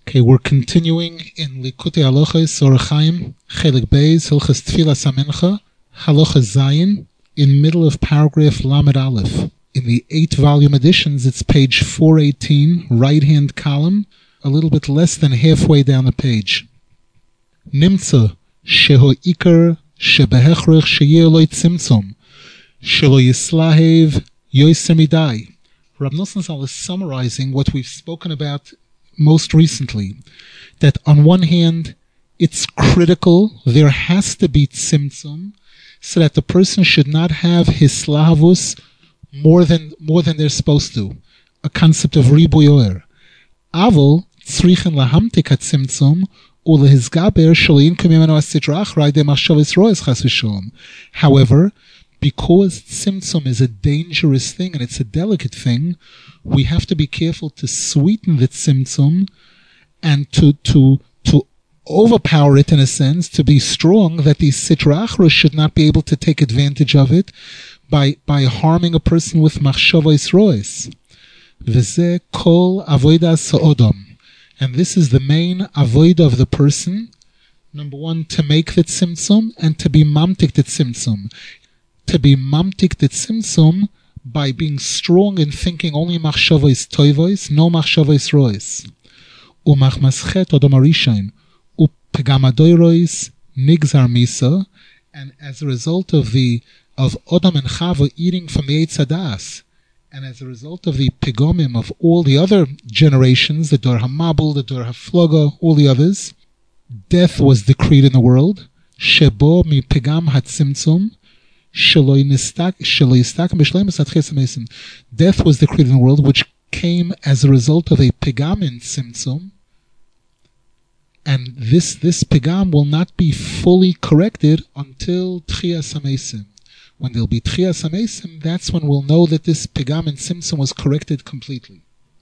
Okay, we're continuing in Likutei Halachos Orach Chaim, Chelik Beis, Hilchos Tfilas HaMincha, Halacha Zayin, in middle of paragraph Lamed Aleph. In the 8-volume editions, it's page 418, right-hand column, a little bit less than halfway down the page. Nimtza, sheho ikar, shebehechrech sheyeh lo tzimtzum, shelo yislahev yoser midai. Rab Nosson Zal is summarizing what we've spoken about most recently, that on one hand, it's critical, there has to be tzimtzum, so that the person should not have hislavus more than they're supposed to, a concept of ribuy oer. Aval tzrichen lahamtik hatzimtzum ulehizgaber shelo yinkum mimeno hasitra achrei de machshavos roes chas v'sholom. However, because tzimtzum is a dangerous thing and it's a delicate thing, we have to be careful to sweeten the tzimtzum and to overpower it in a sense, to be strong, that the sitra achra should not be able to take advantage of it by harming a person with machshavos roes. V'zeh kol avodas ha'odam. And this is the main avodah of the person. Number one, to make the tzimtzum and to be mamtik the tzimtzum. To be mamtik the tzimtzum by being strong in thinking only machshavos toivos, no machshavos roes. Umachmaschet odam arishain upegamadoirois nigzar misa, and as a result of Adam and Chava eating from the Eitz Hadas, and as a result of the pegomim of all the other generations, the Dor HaMabul, the Dor HaFloga, all the others, death was decreed in the world. Shebo mi pegam hatzimtzum. Death was decreed in the world, which came as a result of a pegam in tzimtzum, and this pegam will not be fully corrected until Tchiyas HaMeisim. When there'll be Tchiyas HaMeisim, that's when we'll know that this pegam in tzimtzum was corrected completely.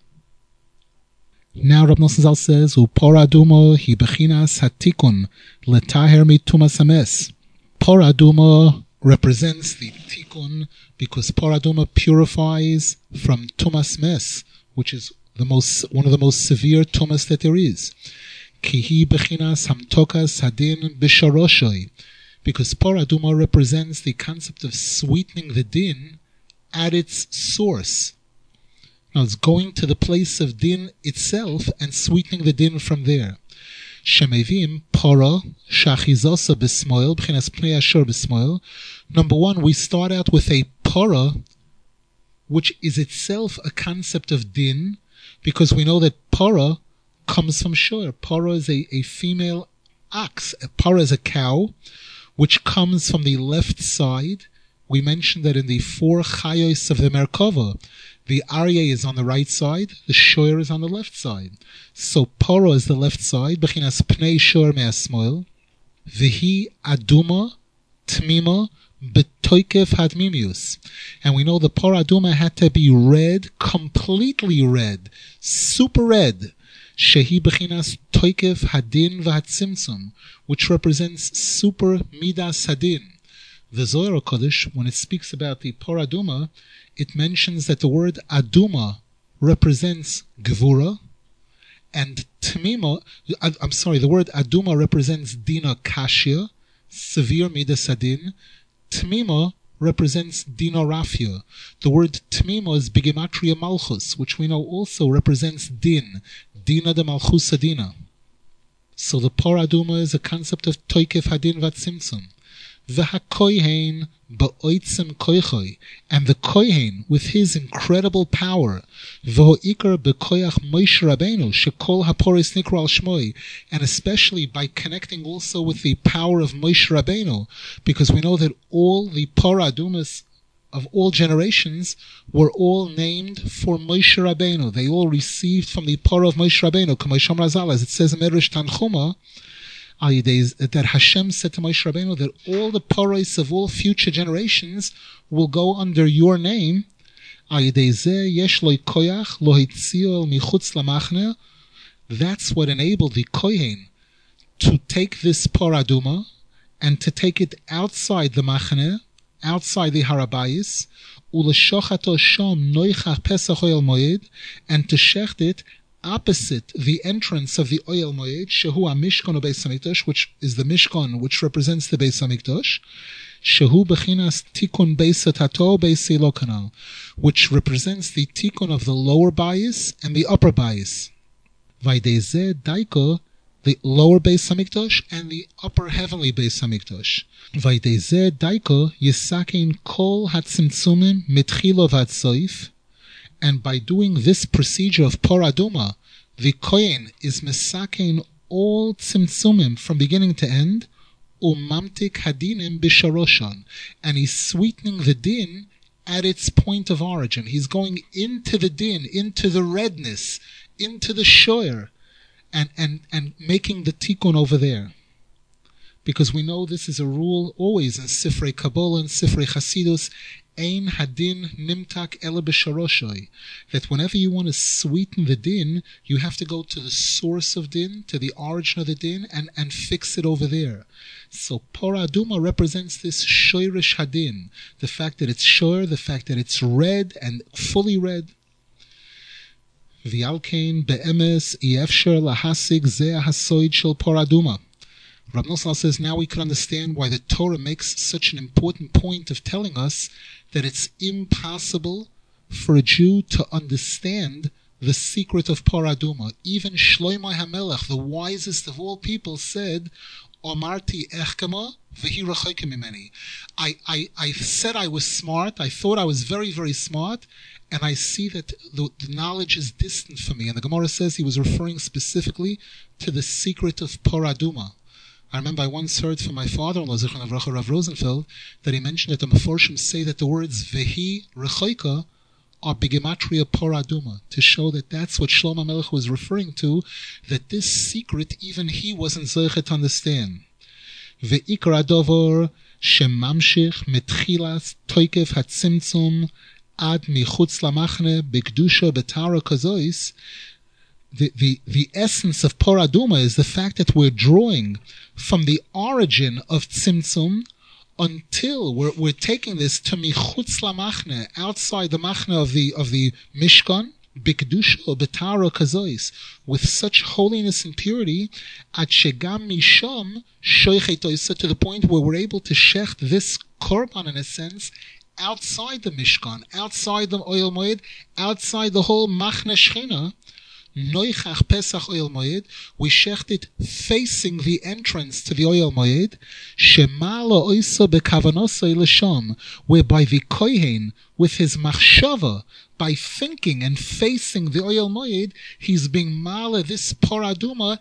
Now Rab Nosson Zal says, Upor adumo hi bechinas hatikun letaher mitumas hames. Por adumo represents the tikkun, because por aduma purifies from tumas mes, which is one of the most severe tumas that there is. Kihi bechinas hamtokas hadin b'sharoshoi, because por aduma represents the concept of sweetening the din at its source. Now it's going to the place of din itself and sweetening the din from there. Shemevim pora shachizosa b'smoil b'chinas pnei ashur b'smoil. Number one, we start out with a pora, which is itself a concept of din, because we know that pora comes from shur. Pora is a female ox. A pora is a cow, which comes from the left side. We mentioned that in the 4 chayos of the Merkava, the Aryeh is on the right side, the shur is on the left side. So pora is the left side, b'chinas pnei shur me'asmoil, v'hi aduma tmima b'toikef hadmimius. And we know the pora aduma had to be red, completely red, super red. Shehi b'chinas toikef hadin v'hatzimtzum, which represents super midas hadin. The Zohar HaKodesh, when it speaks about the pora aduma, it mentions that the word aduma represents gevura, and tmima, the word aduma represents dina kashya, severe midas hadin. Tmima represents dina rafia. The word tmima is bigematria malchus, which we know also represents din, dina de malchus adina. So the por aduma is a concept of toikef hadin vatzimtzum. V'hakohen ba'oitzim koichoi, and the kohen with his incredible power, v'ho'ikar b'koyach Moshe Rabbeinu shekol haporis nikra al shmoi, and especially by connecting also with the power of Moshe Rabbeinu, because we know that all the por adumas of all generations were all named for Moshe Rabbeinu. They all received from the por of Moshe Rabbeinu, K'may Razal, as it says in Medrash Tanchuma, that Hashem said to Moshe Rabbeinu that all the poros of all future generations will go under your name. That's what enabled the Kohen to take this por aduma and to take it outside the machne, outside the harabayis, and to shecht it opposite the entrance of the Oyel Moed, Shehu HaMishkan Beis HaMikdash, which is the Mishkan, which represents the Beis HaMikdash, Shehu Bechinas Tikun Beis HaTato Beis Elo Kanal, which represents the Tikun of the lower bias and the upper bias. Vaidezeh Daiko, the lower Beis HaMikdash and the upper heavenly Beis HaMikdash. Vaidezeh Daiko Yisakein Kol HaTzimtzumim Mitchilo Vad Soif. And by doing this procedure of Por Aduma, the Kohen is mesakein all tzimtzumim from beginning to end, umamtik hadinim bisharoshan, and he's sweetening the din at its point of origin. He's going into the din, into the redness, into the shoyer, and making the tikkun over there. Because we know this is a rule always in Sifrei Kabbalah and Sifrei Chasidus, Ein hadin nimtak ele b'sharoshay, that whenever you want to sweeten the din, you have to go to the source of din, to the origin of the din, and fix it over there. So Por Aduma represents this shoyrish hadin, the fact that it's shoyer, the fact that it's red and fully red. V'alkein be'emes iefsher lahasig zeh hasoid shel Por Aduma. Rav Nosson says now we can understand why the Torah makes such an important point of telling us that it's impossible for a Jew to understand the secret of Por Aduma. Even Shlomo HaMelech, the wisest of all people, said, Omarti echkema v'hi rachayke mimeni. I said I was smart, I thought I was very, very smart, and I see that the knowledge is distant from me. And the Gemara says he was referring specifically to the secret of Por Aduma. I remember I once heard from my father-in-law, Zichron Avracha Rav Rosenfeld, that he mentioned that the Meforshim say that the words Vehi Rechoika are Begematria Por Aduma, to show that that's what Shlomo Melech was referring to, that this secret even he wasn't zeichet to understand. Ve'ikar adovor shemamshich mitchilas toikev hatzimtzum ad michutz lamachne bekdusha betara kazois. The essence of Por Aduma is the fact that we're drawing from the origin of Tzimtzum until we're taking this to Michutz LaMachne, outside the Machne of the Mishkan, Bikdusha Betara Kazois, with such holiness and purity, at Shegam Misham Shoichetoisa, to the point where we're able to shecht this korban in a sense outside the Mishkan, outside the Oyel Moed, outside the whole Machne Shechina. Noichach Pesach Oyel Moed, we shecht it facing the entrance to the Oyel Moed, Shemala Oisa Bekavanosai L'Sham, whereby the Kohen, with his machshava, by thinking and facing the Oyel Moed, he's being mala this Por Aduma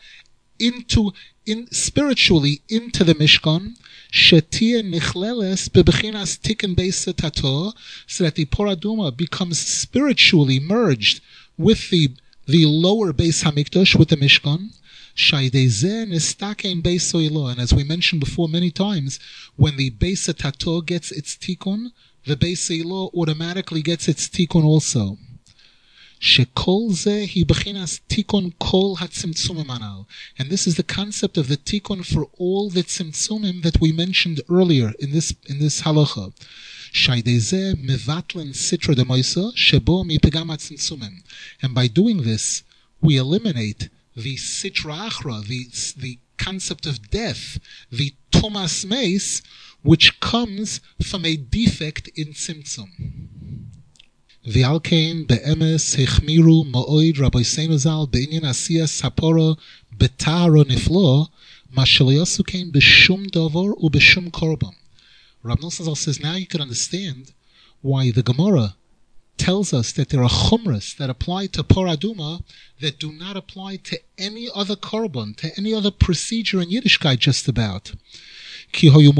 spiritually into the Mishkan, Shetia Nichleles Bebechinas Tikkun Beis HaTato, so that the Por Aduma becomes spiritually merged with the lower Beis HaMikdash, with the Mishkan, Shaydezeh Nistakein Beis Oilo. And as we mentioned before many times, when the Beis HaTato gets its tikkun, the Beis Oilo automatically gets its tikkun also. Shekol zeh hi bechinas tikkun kol hatzimtzumim anal. And this is the concept of the tikkun for all the tzimtzumim that we mentioned earlier in this halacha. Shaydezeh mevatlen sitra de moisa shebo mipegam hatzimtzumim. And by doing this, we eliminate the sitra achra, the concept of death, the tumas meis, which comes from a defect in tzimtzum. V'alkein be'emes hechmiru ma'oid Rabbeinu Zal be'inyan asiyas hapora betaro niflo ma shelo yasu kein b'shum davar u b'shum korban. Rav Nosson Zal says now you can understand why the Gemara tells us that there are chumras that apply to Por Aduma that do not apply to any other korban, to any other procedure in Yiddishkeit just about. They had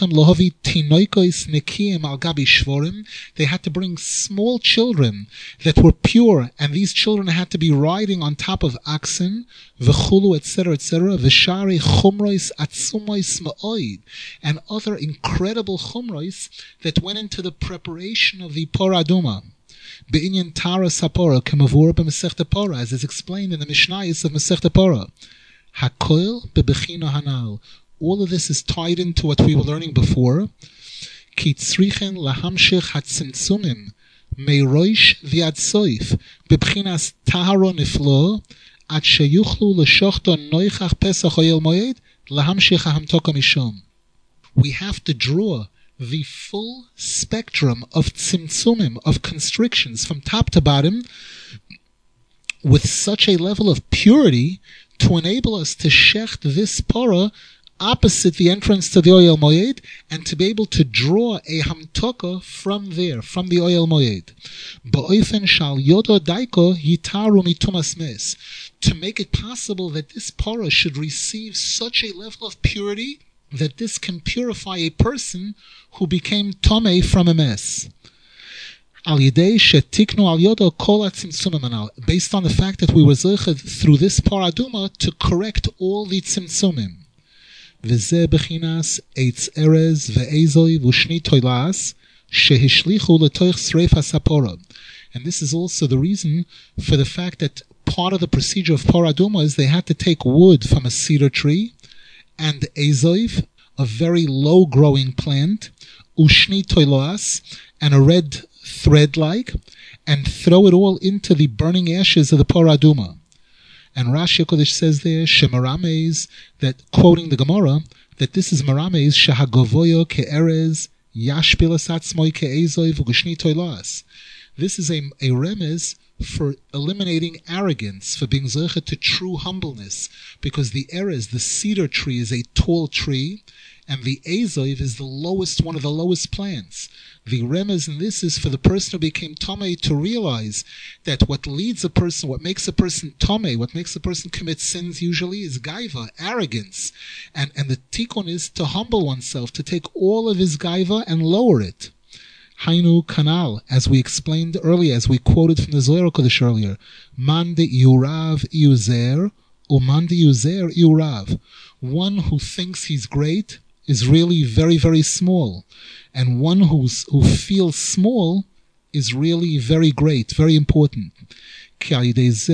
to bring small children that were pure, and these children had to be riding on top of oxen, v'chulu, etc., etc., v'shari chumrois atzumois ma'oid, and other incredible chumrois that went into the preparation of the Por Aduma. Be'inyan Tara Sapora, kemavur b'Masechta Pora, as is explained in the Mishnayos of Masechta Pora. Hakoil be'bechina hanal. All of this is tied into what we were learning before. Ki tzrichen lahamshich hatzimtzumim meirosh v'ad soif, b'bchinas taharo niflo, at sheyuchlu l'shochto noichach pesach oyel moed, lahamshich hamtoka mishom. We have to draw the full spectrum of tzimtzumim, of constrictions from top to bottom, with such a level of purity to enable us to shecht this parah opposite the entrance to the Oyel Moed, and to be able to draw a hamtoka from there, from the Oyel Moed. Ba'ofen shal yodo daiko yitaru mitumas mes, to make it possible that this parah should receive such a level of purity that this can purify a person who became tomei from a mess. Based on the fact that we were zeicha through this parah aduma to correct all the tzimtzumim. V'zeh bechinas eitz erez ve'ezoi v'ushni toilas shehishlichu letoich sreif hasapora. And this is also the reason for the fact that part of the procedure of parah aduma is they had to take wood from a cedar tree and ezoiv, a very low-growing plant, ushni toilas, and a red thread-like, and throw it all into the burning ashes of the parah aduma. And Rashi HaKodesh says there, Shemarames, that, quoting the Gemara, that this is Marames, Shehagavoyo ke'erez, yashpil asatzmoi ke'ezoi v'gushni toilas. This is a remez for eliminating arrogance, for being zeicha to true humbleness, because the erez, the cedar tree, is a tall tree, and the ezoiv is the lowest, one of the lowest plants. The remez in this is for the person who became tomei to realize that what leads a person, what makes a person tomei, what makes a person commit sins usually is gaiva, arrogance. And the tikkun is to humble oneself, to take all of his gaiva and lower it. Hainu kanal, as we explained earlier, as we quoted from the Zohar Kodesh earlier, man de yurav yuzer, or man de yuzer yurav. One who thinks he's great is really very, very small. And one who feels small is really very great, very important. Because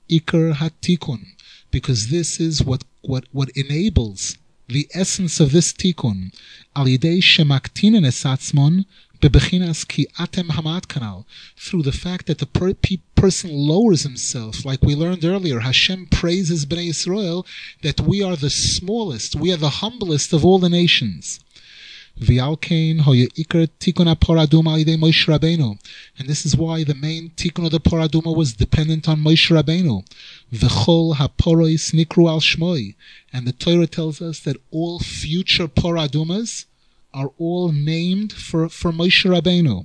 this is what enables the essence of this tikkun. Through the fact that the person lowers himself, like we learned earlier, Hashem praises Bnei Yisrael that we are the smallest, we are the humblest of all the nations. And this is why the main tikkun of the parah aduma was dependent on Moshe Rabbeinu. V'chol haporois nikru al shmoi, and the Torah tells us that all future parah adumas are all named for Moshe Rabbeinu.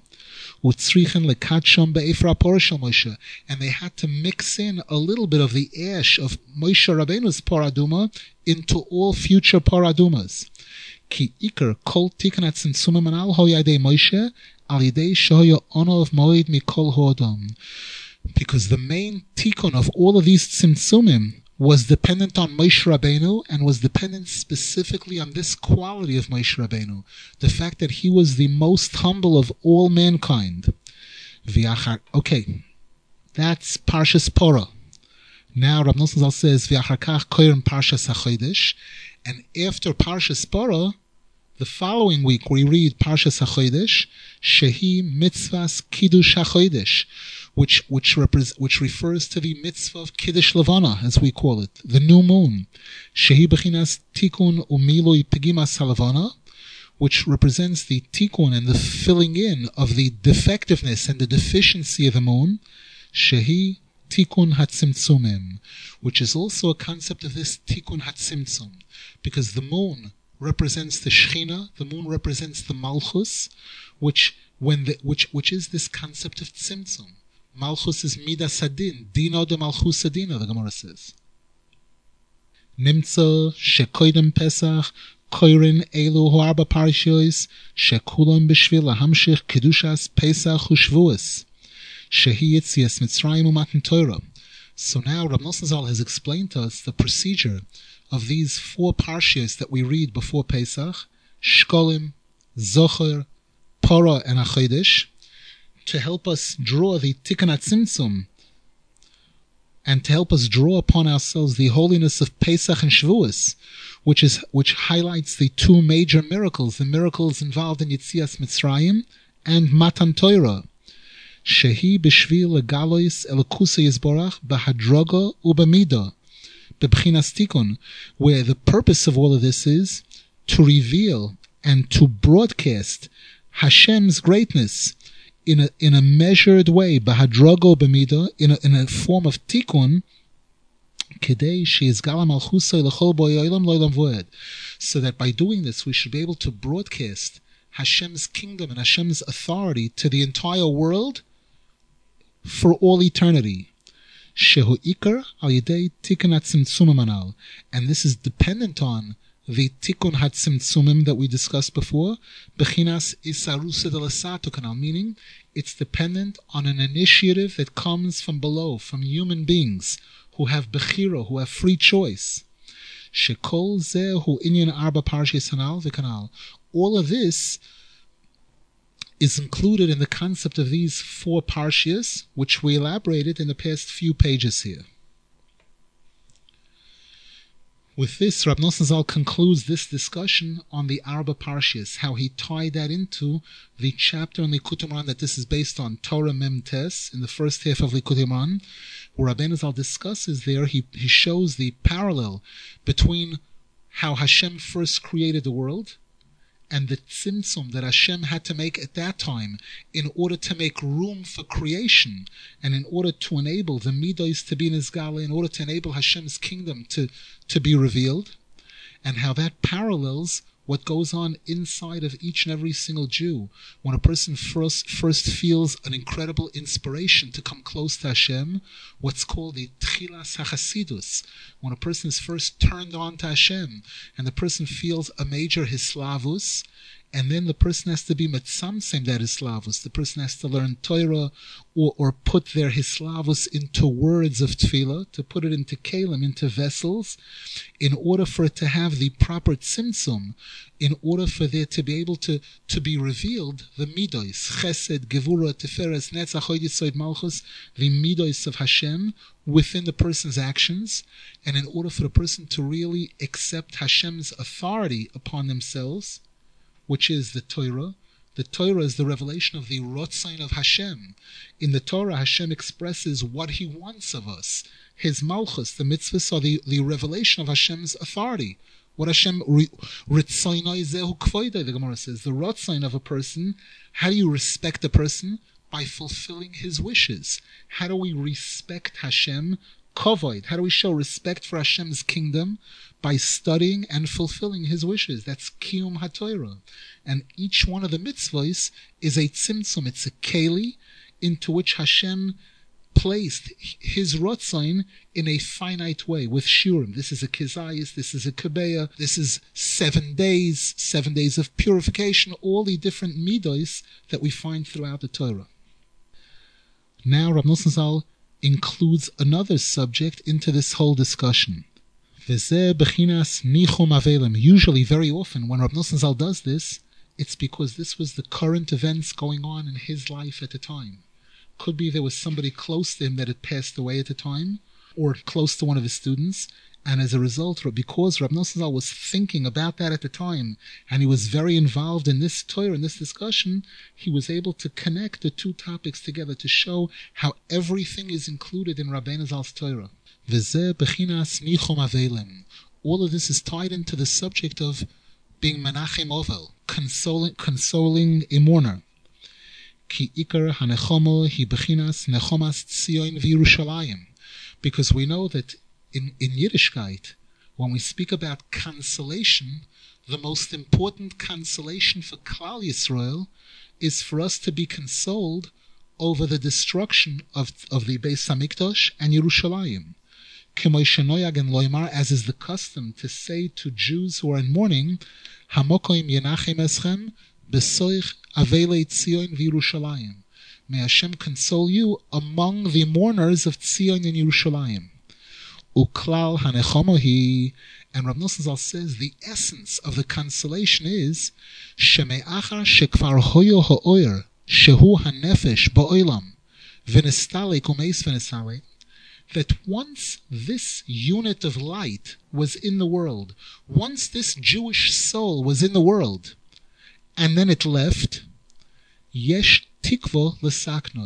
And they had to mix in a little bit of the ash of Moshe Rabbeinu's parah aduma into all future parah adumas. Ki ikar kol tikkun hatzimtzumim anal ho yadei Moshe al yadei shehoya ono of moed mikol hodam. Because the main tikkun of all of these tzimtzumim was dependent on Moshe Rabbeinu, and was dependent specifically on this quality of Moshe Rabbeinu, the fact that he was the most humble of all mankind. Okay, that's Parshas Porah. Now Rav Nosson Zal says V'achar kach koyrim Parshas HaChodesh, and after Parshas Porah, the following week we read Parshas HaChodesh, Shehi Mitzvahs Kiddush HaChodesh, which refers to the mitzvah of Kiddush Levana, as we call it, the new moon. Shehi Bechinas Tikkun Umilui Pegimas HaLevana, which represents the tikkun and the filling in of the defectiveness and the deficiency of the moon. Shehi Tikkun Hatzimtzumim, which is also a concept of this Tikkun Hatzimtzum, because the moon represents the Shechina, the moon represents the Malchus, which is this concept of Tzimtzum. Malchus is Midas Hadin, Dino de Malchus Adina, the Gemara says. Nimtzo shekoidem Pesach koirin elu hoarba parashiyos shekulam b'shvil lahamshich kedushas Pesach u'shvuos shehi yitzias Mitzrayim u'matan Torah. So now Rav Nosson Zal has explained to us the procedure of these 4 parashiyos that we read before Pesach: Shkolim, Zocher, Porah, and HaChodesh, to help us draw the Tikkun HaTzimtzum, and to help us draw upon ourselves the holiness of Pesach and Shavuos, which highlights the 2 major miracles, the miracles involved in Yitzias Mitzrayim and Matan Torah. shehi b'shvil legalois elokusa yizborach b'hadroga u'b'mida b'bchinas tikun, where the purpose of all of this is to reveal and to broadcast Hashem's greatness in a measured way, b'hadroga u'b'mida, in a form of tikun, so that by doing this we should be able to broadcast Hashem's kingdom and Hashem's authority to the entire world for all eternity. And this is dependent on the Tikkun HaTzimtzumim that we discussed before, meaning it's dependent on an initiative that comes from below, from human beings who have bechira, who have free choice. Shekol zeh hu inyan arba parshas hanal v'kanal. All of this is included in the concept of these 4 parshias, which we elaborated in the past few pages here. With this, Rab Nosson Zal concludes this discussion on the Arba Parshias, how he tied that into the chapter in Likutei Moharan that this is based on, Torah Mem Tes, in the first half of Likutei Moharan, where Rabbeinu Zal discusses there, he shows the parallel between how Hashem first created the world and the tzimtzum that Hashem had to make at that time in order to make room for creation and in order to enable the midos to be nizgala, in order to enable Hashem's kingdom to be revealed, and how that parallels what goes on inside of each and every single Jew. When a person first feels an incredible inspiration to come close to Hashem, what's called the Tchilas HaChasidus, when a person is first turned on to Hashem, and the person feels a major Hislavus, and then the person has to be metzamtzem that Hislavus. The person has to learn Torah or put their Hislavus into words of tefillah, to put it into kelim, into vessels, in order for it to have the proper tzimtzum, in order for there to be able to be revealed the midos, chesed, gevura, tiferes, netzach, hod yesod, malchus, the midos of Hashem within the person's actions, and in order for the person to really accept Hashem's authority upon themselves, which is the Torah. The Torah is the revelation of the Rotzain of Hashem. In the Torah, Hashem expresses what He wants of us. His Malchus, the mitzvahs, are the revelation of Hashem's authority. What Hashem, Ritzainai zehu kvoidai, the Gemara says, the Rotzain of a person. How do you respect a person? By fulfilling his wishes. How do we respect Hashem? Kovoid. How do we show respect for Hashem's kingdom? By studying and fulfilling His wishes. That's Kiyum HaTorah. And each one of the mitzvahs is a tzimtzum. It's a keli into which Hashem placed His Rotzain in a finite way with shurim. This is a kizayis, this is a kabeya, this is 7 days of purification, all the different midos that we find throughout the Torah. Now Rab Nosson Zal includes another subject into this whole discussion. Usually, very often, when Rab Nosson Zal does this, it's because this was the current events going on in his life at the time. Could be there was somebody close to him that had passed away at the time, or close to one of his students, and as a result, because Rab Nosson Zal was thinking about that at the time, and he was very involved in this Torah, in this discussion, he was able to connect the 2 topics together to show how everything is included in Rabbeinu Zal's Torah. All of this is tied into the subject of being menachem ovel, consoling a mourner. Because we know that in Yiddishkeit, when we speak about consolation, the most important consolation for Klal Yisrael is for us to be consoled over the destruction of the Beis Hamikdash and Yerushalayim. As is the custom to say to Jews who are in mourning, Hamokoim yenachem eschem besoich avelei Tzion v'Yerushalayim. May Hashem console you among the mourners of Tzion and Yerushalayim. Uklal hanechomohi, and Rab Nosson Zal says the essence of the consolation is sheme'achar shekvar hoyo ha'oyer shehu hanefesh ba'olam v'nestalek umeis v'nestalek, that once this unit of light was in the world, once this Jewish soul was in the world, and then it left, yesh tikvo l'saknoi,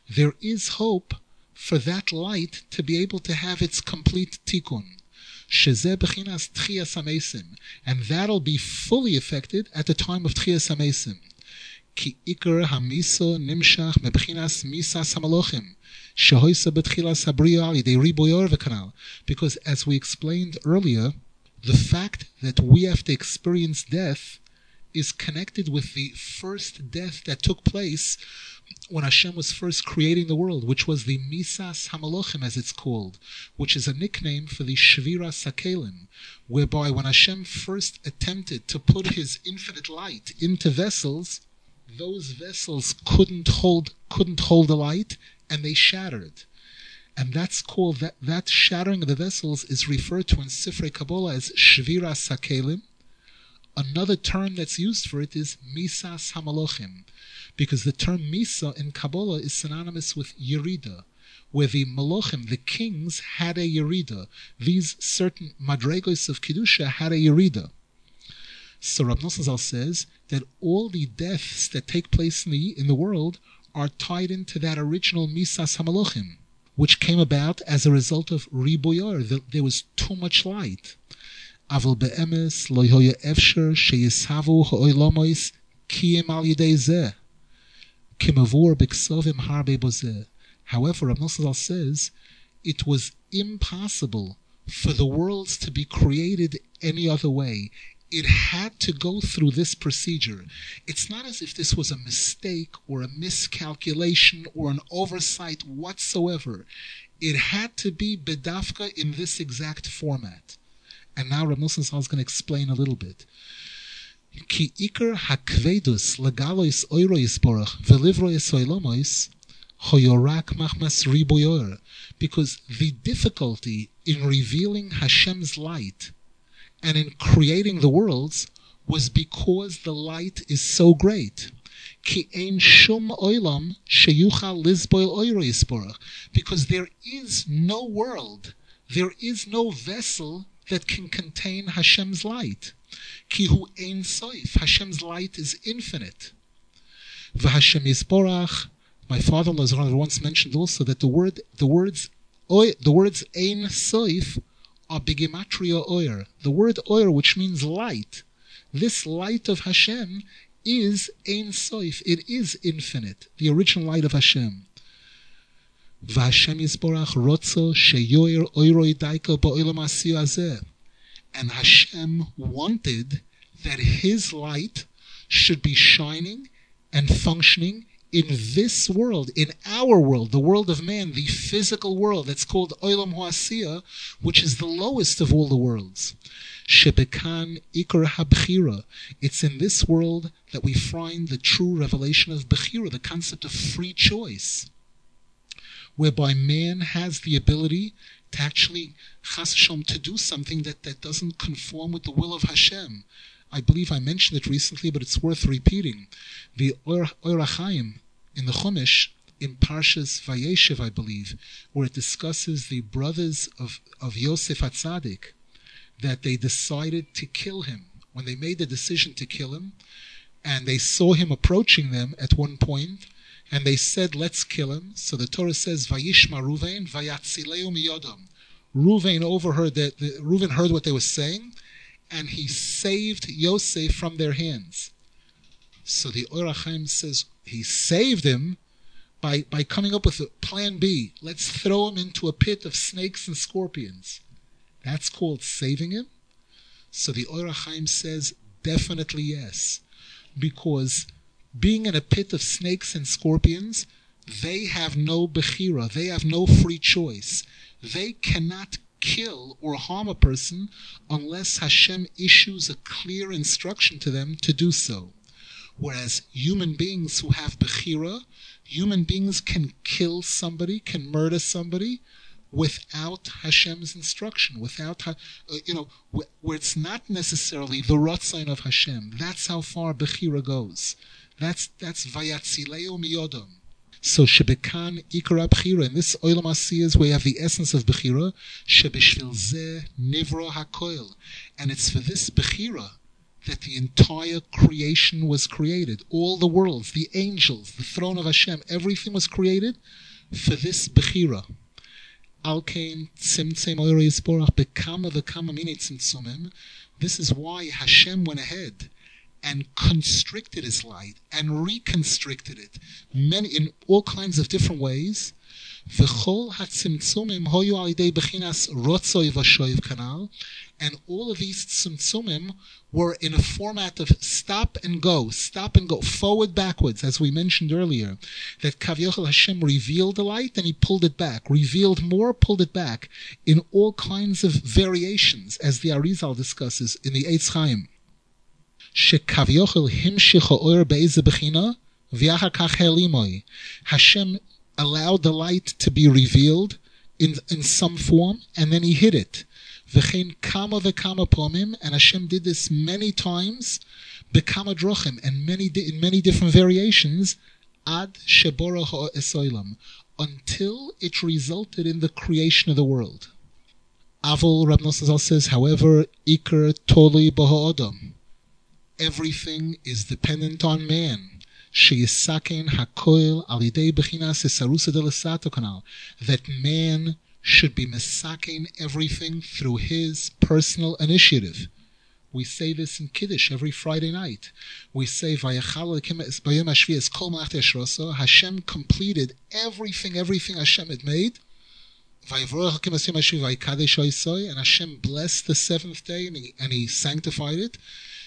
there is hope for that light to be able to have its complete tikkun. Shezeh b'chinas tchias hamesim, and that'll be fully effected at the time of tchias hamesim. Ki ikar hamiso nimshach mebchinas misas hamalochim, shehoisa betchilas habriya al yidei riboyor v'kanal. Because as we explained earlier, the fact that we have to experience death is connected with the first death that took place when Hashem was first creating the world, which was the Misas Hamalochim, as it's called, which is a nickname for the Shvira Sakelim, whereby when Hashem first attempted to put His infinite light into vessels, those vessels couldn't hold the light, and they shattered. And that's called, that shattering of the vessels is referred to in Sifrei Kabbalah as Shvira Sakelim. Another term that's used for it is Misas Hamalochim, because the term Misa in Kabbalah is synonymous with Yerida, where the Malochim, the kings, had a Yerida. These certain Madregos of Kedusha had a Yerida. So Rav Nosson Zal says that all the deaths that take place in the world are tied into that original Misas Hamalochim, which came about as a result of Riboyor. There was too much light. Aval be'emes lo yoye efsher sheyisavu ha'oilamois kiyem al yidei zeh kimavur b'ksovim harbe bozeh. However, Rav Nosson Zal says it was impossible for the worlds to be created any other way. It had to go through this procedure. It's not as if this was a mistake or a miscalculation or an oversight whatsoever. It had to be bedafka in this exact format. And now Rav Nosson Zal is going to explain a little bit. Ki ikar hakvedus legalois oirois borach velivrois oilomois hoyorak machmas riboyor. Because the difficulty in revealing Hashem's light and in creating the worlds was because the light is so great. Ki ein shum oilam sheyuchal lizboil oirois borach. Because there is no world, there is no vessel that can contain Hashem's light. Ki hu ein soif. Hashem's light is infinite. V'Hashem Yisborach. My father-in-law once mentioned also that the words ein soif are begematria oyer. The word oyer, which means light. This light of Hashem is ein soif. It is infinite. The original light of Hashem. V'Hashem Yisborach rotzo sheyoyer oiroi daika ba'olam asiyah hazeh. And Hashem wanted that His light should be shining and functioning in this world, in our world, the world of man, the physical world that's called Olam Ha'asiyah, which is the lowest of all the worlds. Shebekan Ikar HaBechira. It's in this world that we find the true revelation of Bechira, the concept of free choice, whereby man has the ability to actually, chas v'shalom, to do something that doesn't conform with the will of Hashem. I believe I mentioned it recently, but it's worth repeating. The Or HaChaim in the Chumash, in Parshas Vayeshev, I believe, where it discusses the brothers of Yosef HaTzadik, that they decided to kill him. When they made the decision to kill him, and they saw him approaching them at one point, and they said, let's kill him. So the Torah says, Vayishma Ruvain, Vayatzileu miyodam. Reuven heard what they were saying, and he saved Yosef from their hands. So the Or HaChaim says, he saved him by coming up with a plan B. Let's throw him into a pit of snakes and scorpions. That's called saving him? So the Or HaChaim says, definitely yes. Because being in a pit of snakes and scorpions, they have no bechira, they have no free choice. They cannot kill or harm a person unless Hashem issues a clear instruction to them to do so. Whereas human beings who have bechira, human beings can kill somebody, can murder somebody without Hashem's instruction, without, where it's not necessarily the Ratzon of Hashem. That's how far bechira goes. That's Vayatzileu miyodam. So Shebekan Ikar HaBechira, in this Olam Asiyah is where you have the essence of Bechira, Shebeshvil Zeh Nivro HaKoil. And it's for this Bechira that the entire creation was created. All the worlds, the angels, the throne of Hashem, everything was created for this Bechira. Alkein tzimtzem oire yisborach bekama v'kama mini tzimtzumim. This is why Hashem went ahead and constricted his light and reconstricted it in all kinds of different ways. V'chol hatzimtzumim hoyu al yidei bechinas rotzoi v'shoiv kanal. And all of these tzimtzumim were in a format of stop and go, forward, backwards, as we mentioned earlier. That Kavyochel Hashem revealed the light, and he pulled it back, revealed more, pulled it back, in all kinds of variations, as the Arizal discusses in the Eitz Chaim. Shekavyochel himshich ha'or be'eze bechina, v'yachar kach helimoi. Hashem allowed the light to be revealed in some form, and then he hid it. V'chein kama v'kama pomim, and Hashem did this many times, b'kama drochim, and in many different variations, ad shebora ha'esoilam, until it resulted in the creation of the world. Avol, Rab Nosson Zal says, however, ikar toli b'ha'odam, everything is dependent on man. Sheyisaken hakoil alidei bechinas esarusa delesato kanal, that man should be misaking everything through his personal initiative. We say this in Kiddush every Friday night. We say, Hashem completed everything Hashem had made. And Hashem blessed the seventh day and he sanctified it.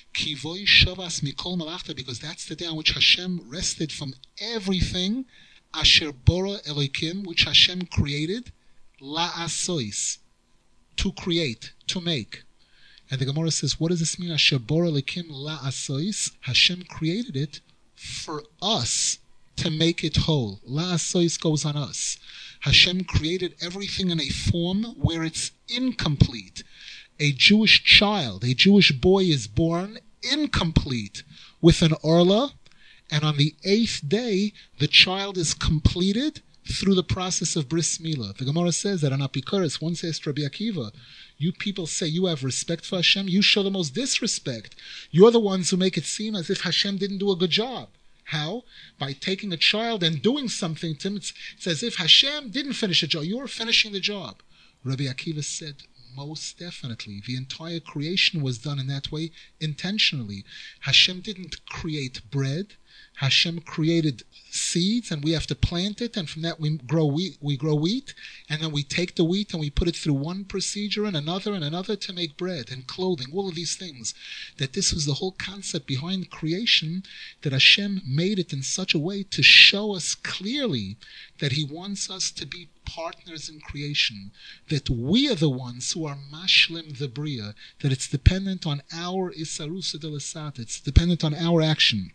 Because that's the day on which Hashem rested from everything, Asher Bora Elokim, which Hashem created, La'asois, to create, to make. And the Gemara says, what does this mean? Asher Bora Elokim La'asois. Hashem created it for us to make it whole. La'asois goes on us. Hashem created everything in a form where it's incomplete. A Jewish child, a Jewish boy is born incomplete with an orla, and on the 8th day, the child is completed through the process of bris milah. The Gemara says that on Apikoros, one says to Rabbi Akiva, you people say you have respect for Hashem, you show the most disrespect. You're the ones who make it seem as if Hashem didn't do a good job. How? By taking a child and doing something to him. It's as if Hashem didn't finish the job. You're finishing the job. Rabbi Akiva said, most definitely. The entire creation was done in that way intentionally. Hashem didn't create bread. Hashem created seeds, and we have to plant it, and from that we grow wheat, and then we take the wheat and we put it through one procedure and another to make bread and clothing, all of these things. That this was the whole concept behind creation, that Hashem made it in such a way to show us clearly that He wants us to be partners in creation, that we are the ones who are mashlim the bria, that it's dependent on our isarusa delasat, it's dependent on our action.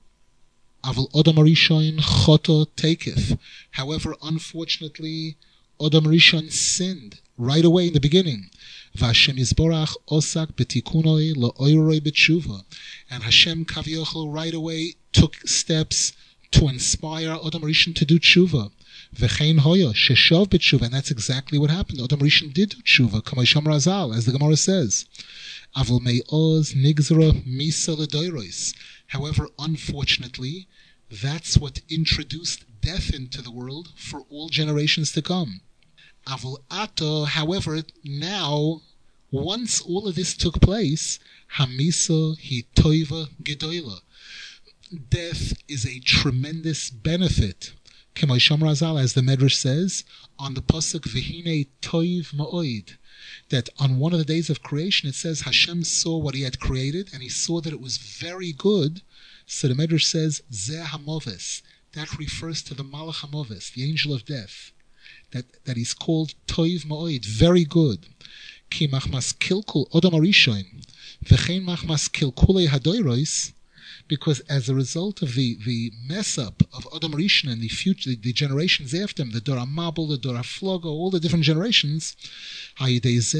Aval Odom Rishon choto tekef. However, unfortunately, Odom Rishon sinned right away in the beginning. Vashem Yisborach osak betikunoi lo'oiroi b'tshuva. And Hashem Kavyochel right away took steps to inspire Odom Rishon to do tshuva. V'chein hoya sheshov b'tshuva. And that's exactly what happened. Odom Rishon did do tshuva, Kamei Shom Razal, as the Gemara says. Aval me'oz nigzera misa l'doiros. However, unfortunately, that's what introduced death into the world for all generations to come. Avol ato, however, now, once all of this took place, hamisa hi toiva gedoila. Death is a tremendous benefit. K'may Shom Razal, as the Medrash says, on the pasuk v'hinei toiv ma'oid, that on one of the days of creation it says Hashem saw what He had created and He saw that it was very good. So the Medrash says Zeh HaMoves, that refers to the Malach HaMoves, the angel of death, that is called Toiv Ma'oid, very good. Ki machmas kilkul Odom Arishon v'chein machmas kilkulei hadoiros, because as a result of the mess up of Odom Rishon and the generations after him, the Dor HaMabul, the Dor HaFlogo, all the different generations, it's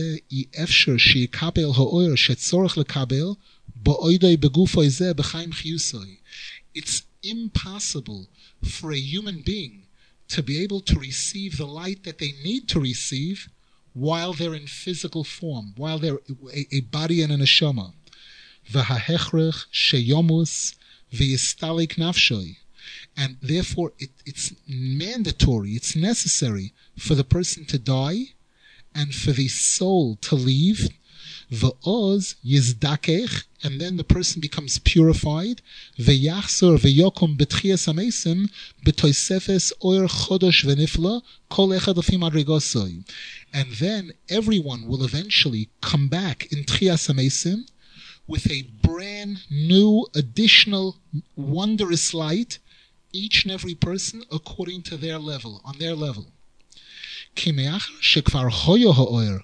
impossible for a human being to be able to receive the light that they need to receive while they're in physical form, while they're a body and a neshama. v'hahechrech sheyomus v'yistalik nafshoi. And therefore it's mandatory, it's necessary for the person to die and for the soul to leave. V'oz yizdakech, and then the person becomes purified. V'yachzor v'yokum b'tchias hamesim b'toisefes oyer chodosh v'nifla kol echad lefi madrigosoi. And then everyone will eventually come back in tchias hamesim with a brand new, additional, wondrous light, each and every person according to their level, on their level. Kimeachar shekvar hoyo ha'oyer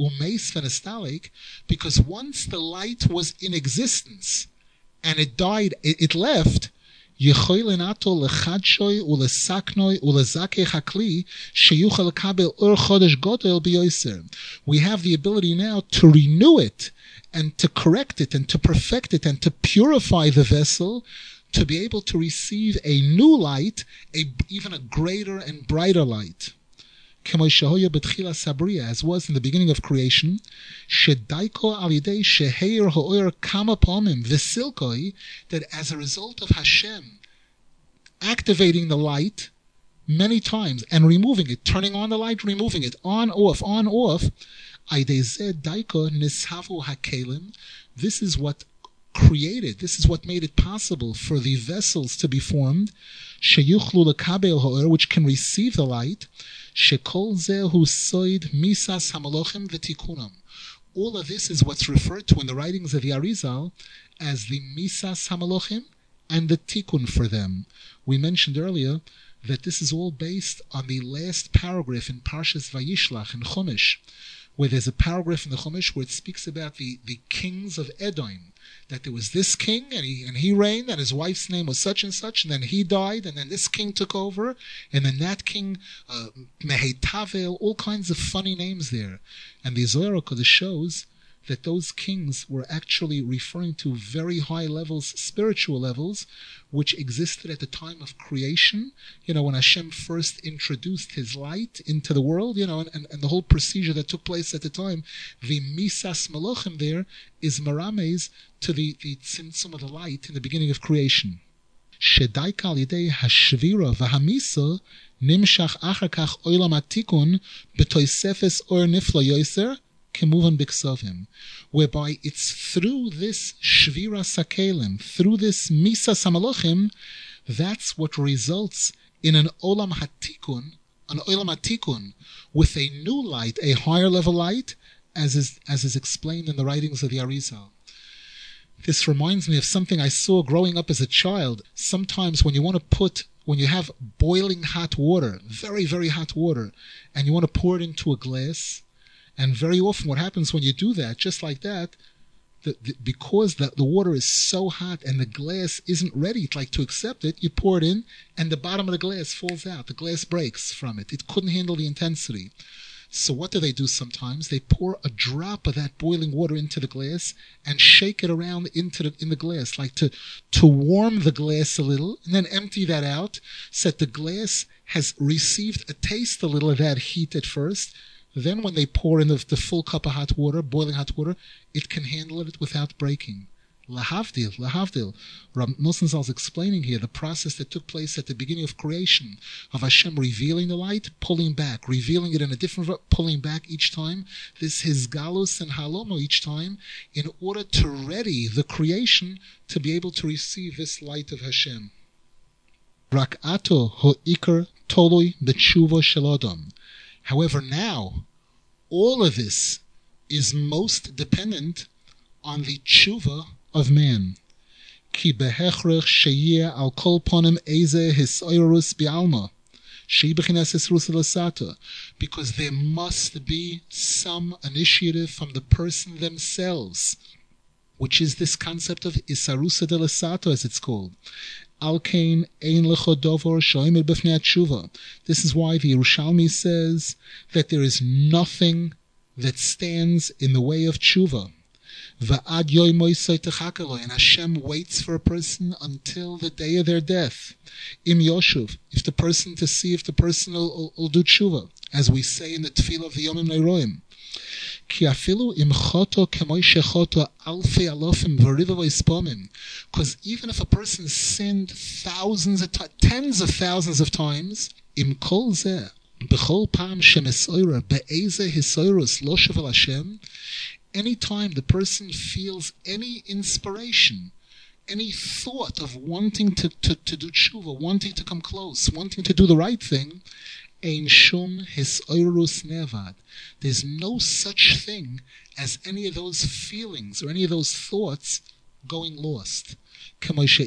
because once the light was in existence and it died, it left, we have the ability now to renew it and to correct it and to perfect it and to purify the vessel to be able to receive a new light, even a greater and brighter light. As was in the beginning of creation, that as a result of Hashem activating the light many times and removing it, turning on the light, removing it, on, off, this is what created, this is what made it possible for the vessels to be formed, which can receive the light. All of this is what's referred to in the writings of the Arizal as the Misas HaMalochim and the Tikkun for them. We mentioned earlier that this is all based on the last paragraph in Parshas Vayishlach in Chumash, where there's a paragraph in the Chumash where it speaks about the kings of Edom, that there was this king and he reigned and his wife's name was such and such, and then he died and then this king took over, and then that king Mehetavel, all kinds of funny names there. And the Zohar HaKadosh shows that those kings were actually referring to very high levels, spiritual levels, which existed at the time of creation, when Hashem first introduced his light into the world, and the whole procedure that took place at the time. The Misas Malachim there is Marames to the Tzimtzum of the light in the beginning of creation. Shedaika al yidei hashvira v'hamisa nimshach achar kach olam hatikun b'toisefes or nifla yoser whereby it's through this Shvira Sakelim, through this Misa Samalochim, that's what results in an Olam Hatikun, with a new light, a higher level light, as is explained in the writings of the Arizal. This reminds me of something I saw growing up as a child. Sometimes when you have boiling hot water, very, very hot water, and you want to pour it into a glass, and very often what happens when you do that, just like that, because the water is so hot and the glass isn't ready to accept it, you pour it in and the bottom of the glass falls out. The glass breaks from it. It couldn't handle the intensity. So what do they do sometimes? They pour a drop of that boiling water into the glass and shake it around in the glass, to warm the glass a little, and then empty that out so that the glass has received a taste a little of that heat at first. Then when they pour in the full cup of hot water, boiling hot water, it can handle it without breaking. Lahavdil. Rav Nosson Zal is explaining here the process that took place at the beginning of creation, of Hashem revealing the light, pulling back, revealing it in a different, pulling back each time. This his galus and halomo each time, in order to ready the creation to be able to receive this light of Hashem. Rak ato ho'ikar toloi b'tshuva shel Adam. However, now, all of this is most dependent on the tshuva of man. Ki behechrech sheyeh al kol ponim eze hisoyrus bi'alma, shei b'chinas hisrus l'sata, because there must be some initiative from the person themselves, which is this concept of isarusa de l'sata, as it's called. Alkein ein lecho dovor shoimer b'fnei tshuva. This is why the Yerushalmi says that there is nothing that stands in the way of tshuva. Va'ad yoimoi soitechakelo, and Hashem waits for a person until the day of their death. Im yoshuv, if the person will do tshuva, as we say in the tefillah of the Yomim Leiroim. Ki afilu im choto kemoi shechoto alfei alofim v'rivavos pomim. Because even if a person sinned tens of thousands of times, im kol zeh, b'chol pam shemesoira be'eze hisoirus lo shevel Hashem, any time the person feels any inspiration, any thought of wanting to do tshuva, wanting to come close, wanting to do the right thing, ein shum hisoirus nevad. There's no such thing as any of those feelings or any of those thoughts going lost. As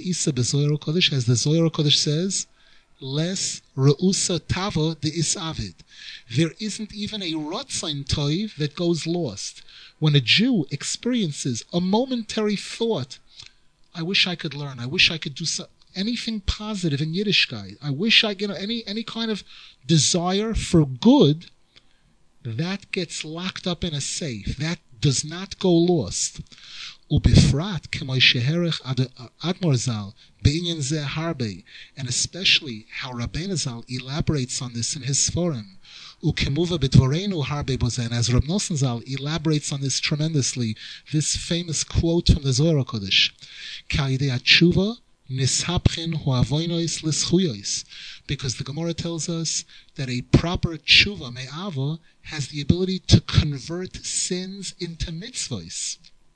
the Zohar Kodesh says, Les reusa tavo de isavid. There isn't even a rotzain toiv that goes lost. When a Jew experiences a momentary thought, I wish I could learn, I wish I could do anything positive in Yiddishkeit, I wish I get any kind of desire for good, that gets locked up in a safe. That does not go lost. Ubifrat k'may sheherech Admor Zal be'inyan zeh harbe, and especially how Rabbeinu Zal elaborates on this in his Sforim. Ukemuva b'dvorenu harbe bozen, as Reb Nosson Zal elaborates on this tremendously. This famous quote from the Zohar Kodesh: K'ayidei atshuva nishapchin ho'avonos l'schuyois, because the Gemara tells us that a proper tshuva me'ava has the ability to convert sins into mitzvos.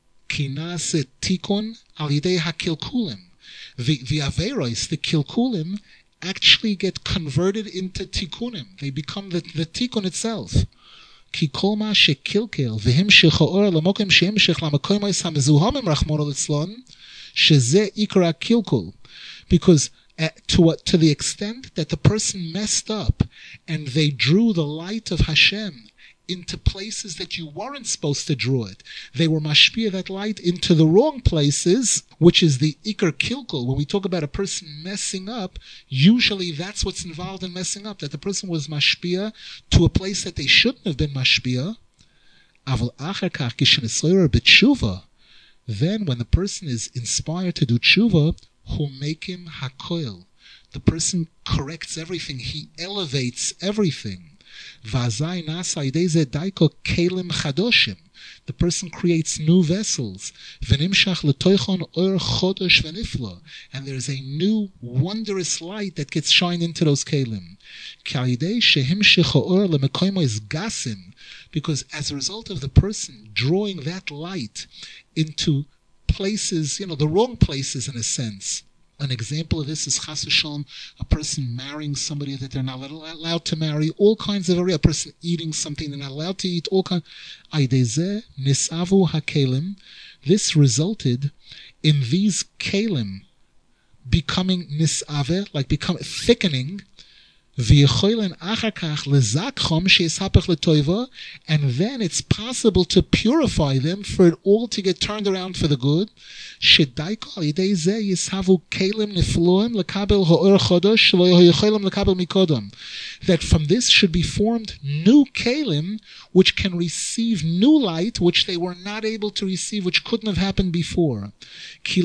Kinase tikun al yidei hakilkulim. The averos, the kilkulim, actually get converted into tikunim. They become the tikun itself. Ki kol ma shekilkel v'him shechoor lamokim sheimshech lamakoymos hamezuhamim rachmano litzlon shezeh ikra kilkul. Because to the extent that the person messed up and they drew the light of Hashem into places that you weren't supposed to draw it, they were mashpia that light into the wrong places, which is the ikar kilkul. When we talk about a person messing up, usually that's what's involved in messing up, that the person was mashpia to a place that they shouldn't have been mashpia. Aval achar kach kishenesoyer b'tshuva, then when the person is inspired to do tshuva, who make him hakoil, the person corrects everything, he elevates everything. Vazai nasa ideze daiko kelim chadoshim, the person creates new vessels. V'nimshach l'toichon or chodosh v'nifla, and there's a new wondrous light that gets shined into those kelim. K'alidei shehimshecha or lemekoymois gasim, because as a result of the person drawing that light into places, the wrong places in a sense. An example of this is chas v'shalom, a person marrying somebody that they're not allowed to marry, all kinds of a person eating something they're not allowed to eat, all kinds. Aidezeh nisavu hakelim. This resulted in these kelim becoming nisave, like become thickening. And then it's possible to purify them for it all to get turned around for the good. That from this should be formed new kelim which can receive new light which they were not able to receive, which couldn't have happened before. These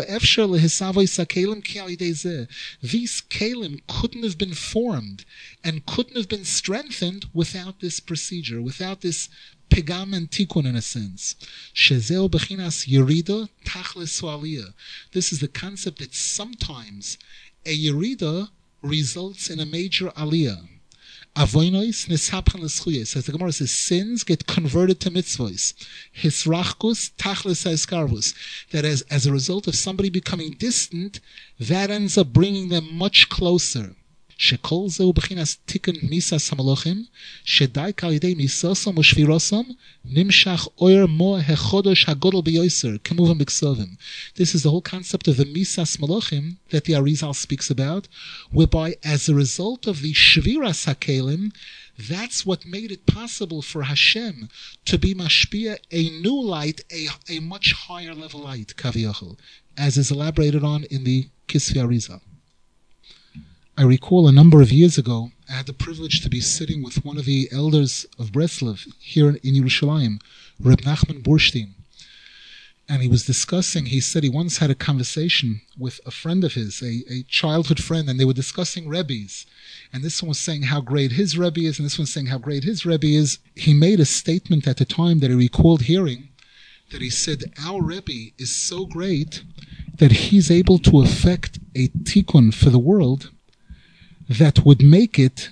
kelim couldn't have been formed and couldn't have been strengthened without this procedure, without this pegam and tikkun in a sense. Shezeo bechinas yerida tachlis aliyah. This is the concept that sometimes a yerida results in a major aliyah. Avoinos nishapchen l'schuyos. As the Gemara says, sins get converted to mitzvos. Hisrachkus tachlis ha'iskarvus. That as a result of somebody becoming distant, that ends up bringing them much closer. Shekol zeu b'chinas tikkun misas hamalochim, shedai kal yidei misosam u'shvirosam, nimshach oyer mo hechodosh hagodol b'yoser, kemuvam b'ksovim. This is the whole concept of the misas malochim that the Arizal speaks about, whereby as a result of the shviras hakelim, that's what made it possible for Hashem to be mashpia a new light, a much higher level light, kaviyachol, as is elaborated on in the Kisvei Arizal. I recall a number of years ago, I had the privilege to be sitting with one of the elders of Breslov here in Yerushalayim, Reb Nachman Burstein. And he was discussing, he said he once had a conversation with a friend of his, a childhood friend, and they were discussing Rebbes. And this one was saying how great his Rebbe is, and this one was saying how great his Rebbe is. He made a statement at the time that he recalled hearing, that he said, our Rebbe is so great that he's able to effect a tikkun for the world that would make it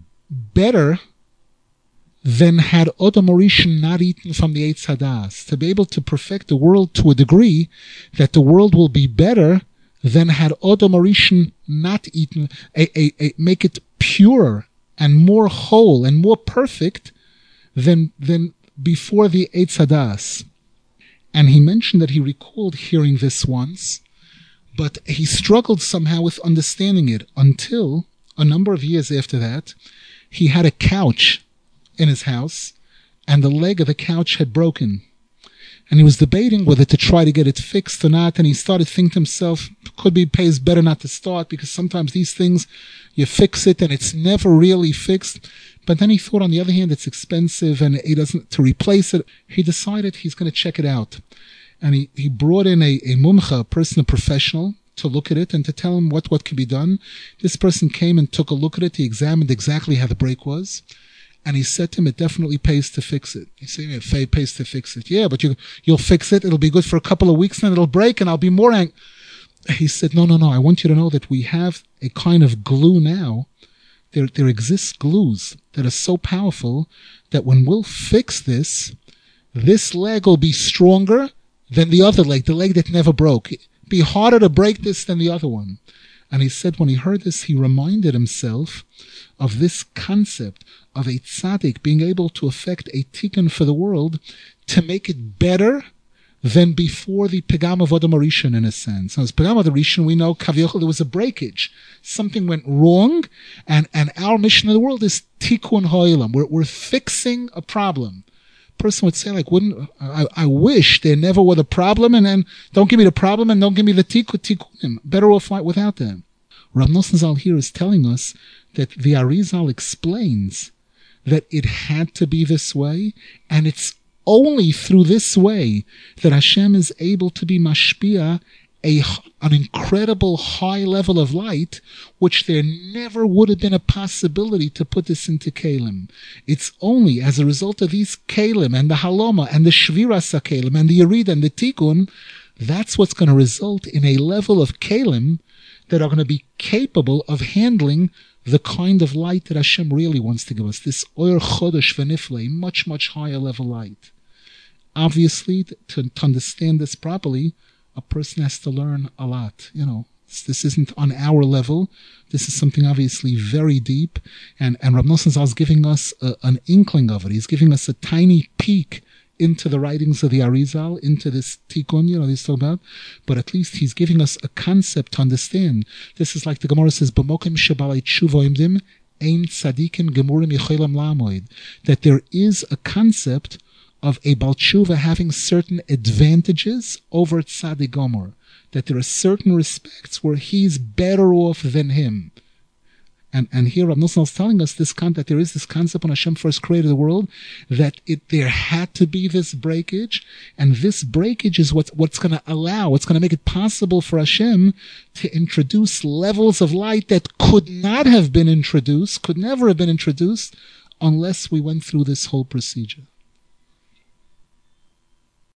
better than had Odom Rishon not eaten from the Eitz Hadas. To be able to perfect the world to a degree that the world will be better than had Odom Rishon not eaten, make it purer and more whole and more perfect than before the Eitz Hadas. And he mentioned that he recalled hearing this once, but he struggled somehow with understanding it until a number of years after that, he had a couch in his house, and the leg of the couch had broken. And he was debating whether to try to get it fixed or not, and he started thinking to himself, could be pays better not to start, because sometimes these things, you fix it and it's never really fixed. But then he thought, on the other hand, it's expensive and he doesn't, to replace it. He decided he's going to check it out. And he brought in a mumcha, a person, a professional, to look at it and to tell him what can be done. This person came and took a look at it. He examined exactly how the break was. And he said to him, it definitely pays to fix it. He said, it pays to fix it. Yeah, but you'll fix it. It'll be good for a couple of weeks, then it'll break and I'll be more angry. He said, no. I want you to know that we have a kind of glue now. There exists glues that are so powerful that when we'll fix this leg will be stronger than the other leg, the leg that never broke. It'd be harder to break this than the other one. And he said when he heard this, he reminded himself of this concept of a tzaddik being able to effect a tikkun for the world to make it better than before the Pegam of Odom Rishon, in a sense. Now, as Pegam of the Rishon, we know Kavyochel, there was a breakage. Something went wrong, and our mission in the world is tikkun ha'olam. We're fixing a problem. Person would say, like, I wish there never were the problem, and then don't give me the problem and don't give me the tikkunim. Better off without them. Rav Nosson Zal here is telling us that the Arizal explains that it had to be this way, and it's only through this way that Hashem is able to be mashpia an incredible high level of light, which there never would have been a possibility to put this into Kalim. It's only as a result of these Kalim and the Haloma and the Shviras HaKalim and the Yerida and the Tikkun, that's what's going to result in a level of Kalim that are going to be capable of handling the kind of light that Hashem really wants to give us. This Oyer Chodesh V'Niflei, much, much higher level light. Obviously, to understand this properly, a person has to learn a lot. This isn't on our level. This is something obviously very deep. And Rav Nosson Zal is giving us an inkling of it. He's giving us a tiny peek into the writings of the Arizal, into this tikkun, he's talking about. But at least he's giving us a concept to understand. This is like the Gemara says, B'mokim shebalei tshuva imdim, ein tzadikim gemurim yicholam la'amoid. That there is a concept of a Baal Tshuva having certain advantages over Tzadik Gomer. That there are certain respects where he's better off than him. And here Rav Nosson is telling us that there is this concept when Hashem first created the world, that there had to be this breakage, and this breakage is what's going to make it possible for Hashem to introduce levels of light that could never have been introduced, unless we went through this whole procedure.